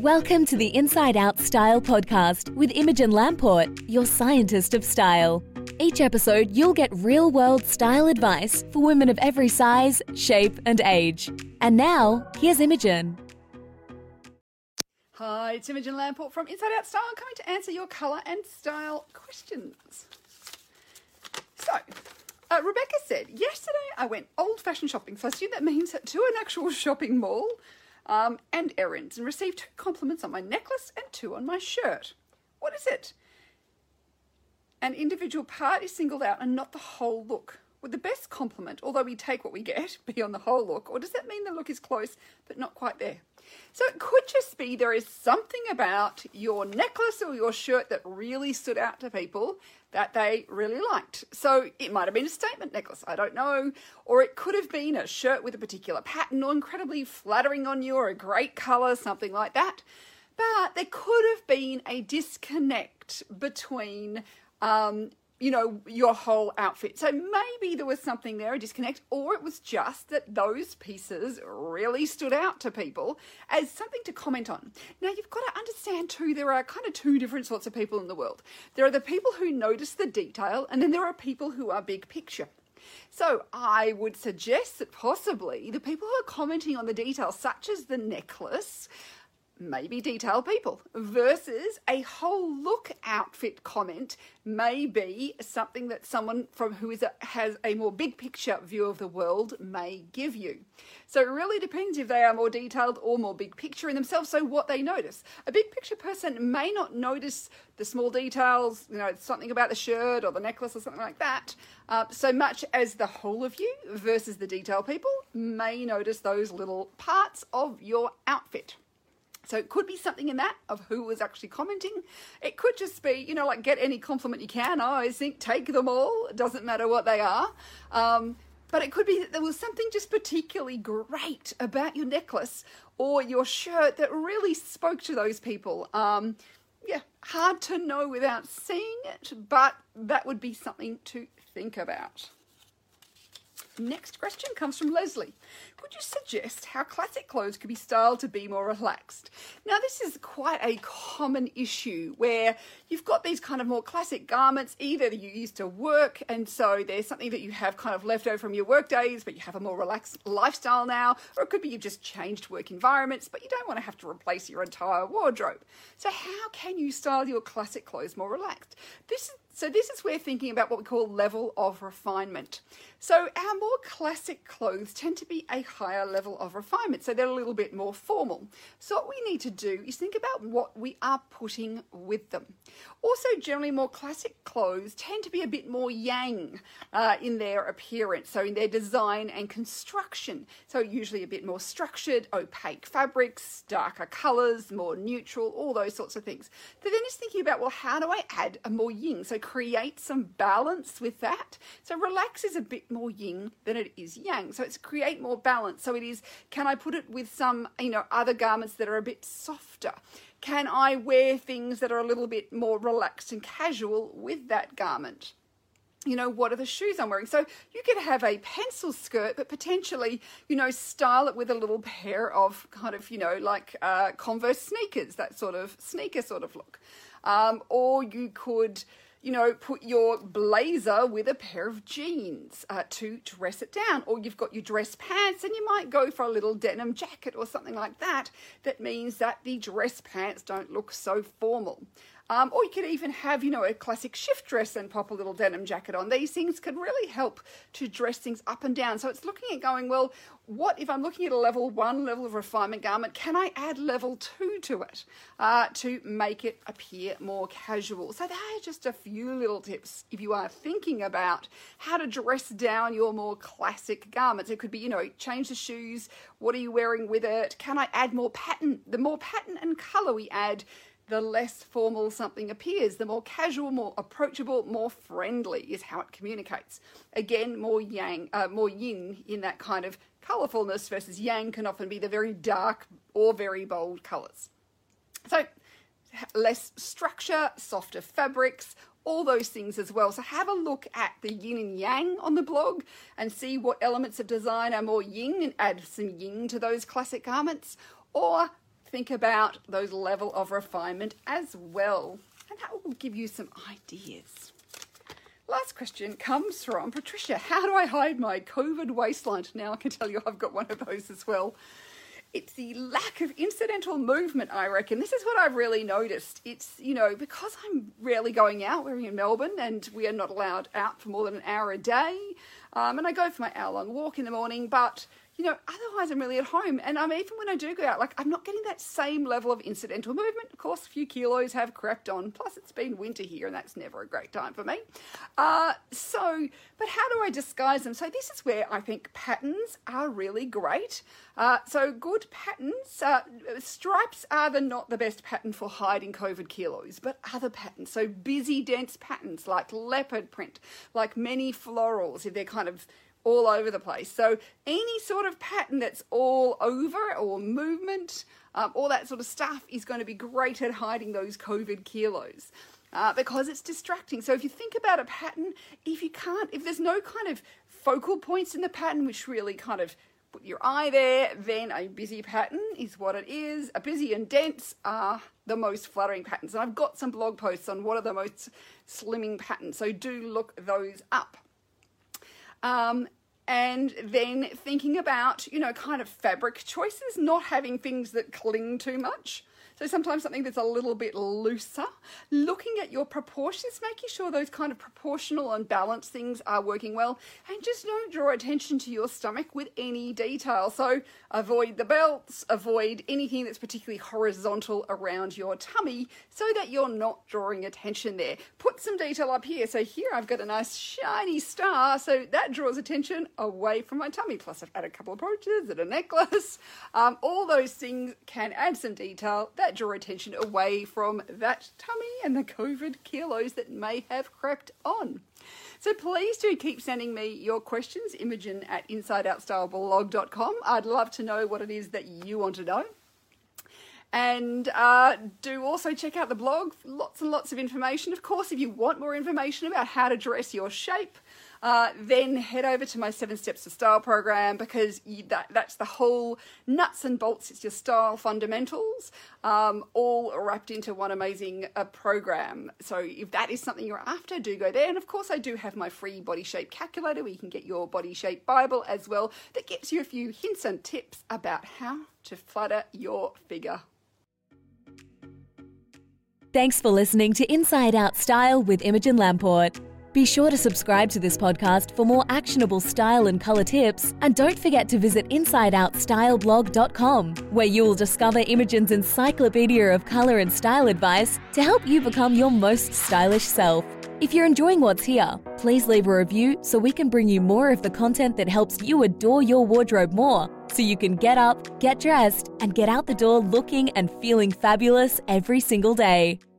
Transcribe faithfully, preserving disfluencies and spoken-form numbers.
Welcome to the Inside Out Style podcast with Imogen Lamport, your scientist of style. Each episode, you'll get real-world style advice for women of every size, shape, and age. And now, here's Imogen. Hi, it's Imogen Lamport from Inside Out Style, coming to answer your colour and style questions. So, uh, Rebecca said, yesterday I went old-fashioned shopping, so I assume that means to an actual shopping mall um, and errands, and received two compliments on my necklace and two on my shirt. What is it? An individual part is singled out and not the whole look. Would the best compliment, although we take what we get, be on the whole look, or does that mean the look is close but not quite there? So it could just be there is something about your necklace or your shirt that really stood out to people that they really liked. So it might have been a statement necklace, I don't know, or it could have been a shirt with a particular pattern or incredibly flattering on you or a great colour, something like that. But there could have been a disconnect between um, you know, your whole outfit. So maybe there was something there, a disconnect, or it was just that those pieces really stood out to people as something to comment on. Now, you've got to understand too, there are kind of two different sorts of people in the world. There are the people who notice the detail, and then there are people who are big picture. So I would suggest that possibly the people who are commenting on the details, such as the necklace, maybe detail people, versus a whole look outfit comment may be something that someone from who is a, has a more big picture view of the world may give you. So it really depends if they are more detailed or more big picture in themselves, so what they notice. A big picture person may not notice the small details, you know, something about the shirt or the necklace or something like that, uh, so much as the whole of you, versus the detail people may notice those little parts of your outfit. So it could be something in that of who was actually commenting. It could just be, you know, like get any compliment you can. I always think take them all. It doesn't matter what they are. Um, but it could be that there was something just particularly great about your necklace or your shirt that really spoke to those people. Um, yeah, hard to know without seeing it, but that would be something to think about. Next question comes from Leslie. Could you suggest how classic clothes could be styled to be more relaxed? Now, this is quite a common issue where you've got these kind of more classic garments, either you used to work and so there's something that you have kind of left over from your work days, but you have a more relaxed lifestyle now, or it could be you've just changed work environments, but you don't want to have to replace your entire wardrobe. So how can you style your classic clothes more relaxed? This is So this is where thinking about what we call level of refinement. So our more classic clothes tend to be a higher level of refinement, so they're a little bit more formal. So what we need to do is think about what we are putting with them. Also, generally more classic clothes tend to be a bit more yang uh, in their appearance, so in their design and construction. So usually a bit more structured, opaque fabrics, darker colours, more neutral, all those sorts of things. So then it's thinking about, well, how do I add a more yin? So create some balance with that. So relax is a bit more yin than it is yang. So it's create more balance. So it is, can I put it with some, you know, other garments that are a bit softer? Can I wear things that are a little bit more relaxed and casual with that garment? You know, what are the shoes I'm wearing? So you could have a pencil skirt, but potentially, you know, style it with a little pair of kind of, you know, like uh, Converse sneakers, that sort of sneaker sort of look. Um, or you could, you know, put your blazer with a pair of jeans uh, to dress it down. Or you've got your dress pants and you might go for a little denim jacket or something like that. That means that the dress pants don't look so formal. Um, or you could even have, you know, a classic shift dress and pop a little denim jacket on. These things can really help to dress things up and down. So it's looking at going, well, what if I'm looking at a level one level of refinement garment, can I add level two to it uh, to make it appear more casual? So there are just a few little tips if you are thinking about how to dress down your more classic garments. It could be, you know, change the shoes. What are you wearing with it? Can I add more pattern? The more pattern and colour we add, the less formal something appears. The more casual, more approachable, more friendly is how it communicates. Again, more yang, uh, more yin in that kind of colourfulness versus yang can often be the very dark or very bold colours. So less structure, softer fabrics, all those things as well. So have a look at the yin and yang on the blog and see what elements of design are more yin and add some yin to those classic garments. Or think about those level of refinement as well. And that will give you some ideas. Last question comes from Patricia. How do I hide my COVID waistline? Now I can tell you I've got one of those as well. It's the lack of incidental movement, I reckon. This is what I've really noticed. It's, you know, because I'm rarely going out, we're in Melbourne and we are not allowed out for more than an hour a day. Um, and I go for my hour-long walk in the morning, but, you know, otherwise I'm really at home. And um, even when I do go out, like, I'm not getting that same level of incidental movement. Of course, a few kilos have crept on. Plus, it's been winter here, and that's never a great time for me. Uh, so, but how do I disguise them? So this is where I think patterns are really great. Uh, so good patterns. Uh, stripes are the not the best pattern for hiding COVID kilos, but other patterns. So busy, dense patterns like leopard print, like many florals, if they're kind of all over the place. So any sort of pattern that's all over or movement, um, all that sort of stuff is going to be great at hiding those COVID kilos uh, because it's distracting. So if you think about a pattern, if you can't, if there's no kind of focal points in the pattern which really kind of put your eye there, then a busy pattern is what it is. A busy and dense are the most flattering patterns. And I've got some blog posts on what are the most slimming patterns, so do look those up. Um, and then thinking about, you know, kind of fabric choices, not having things that cling too much. So sometimes something that's a little bit looser. Looking at your proportions, making sure those kind of proportional and balanced things are working well. And just don't draw attention to your stomach with any detail. So avoid the belts, avoid anything that's particularly horizontal around your tummy so that you're not drawing attention there. Put some detail up here. So here I've got a nice shiny star. So that draws attention away from my tummy. Plus I've added a couple of brooches and a necklace. Um, all those things can add some detail that draw attention away from that tummy and the COVID kilos that may have crept on. So please do keep sending me your questions, Imogen at inside out style blog dot com. I'd love to know what it is that you want to know. And uh, do also check out the blog, lots and lots of information. Of course, if you want more information about how to dress your shape, uh, then head over to my Seven Steps to Style program, because you, that, that's the whole nuts and bolts. It's your style fundamentals, um, all wrapped into one amazing uh, program. So if that is something you're after, do go there. And of course, I do have my free body shape calculator where you can get your body shape Bible as well. That gives you a few hints and tips about how to flatter your figure. Thanks for listening to Inside Out Style with Imogen Lamport. Be sure to subscribe to this podcast for more actionable style and colour tips, and don't forget to visit inside out style blog dot com, where you will discover Imogen's encyclopedia of colour and style advice to help you become your most stylish self. If you're enjoying what's here, please leave a review so we can bring you more of the content that helps you adore your wardrobe more, so you can get up, get dressed, and get out the door looking and feeling fabulous every single day.